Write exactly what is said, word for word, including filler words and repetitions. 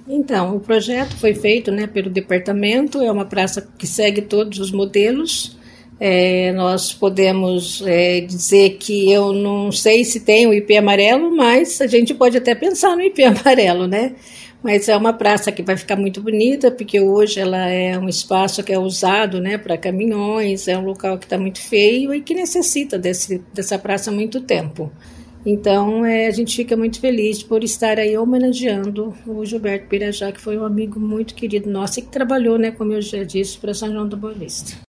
Então, o projeto foi feito, né, pelo departamento, é uma praça que segue todos os modelos. É, nós podemos é, dizer que eu não sei se tem o I P amarelo, mas a gente pode até pensar no I P amarelo, né? Mas é uma praça que vai ficar muito bonita, porque hoje ela é um espaço que é usado, né, para caminhões, é um local que está muito feio e que necessita desse, dessa praça há muito tempo. Então, é, a gente fica muito feliz por estar aí homenageando o Gilberto Pirajá, que foi um amigo muito querido nosso e que trabalhou, né, como eu já disse, para São João da Boa Vista.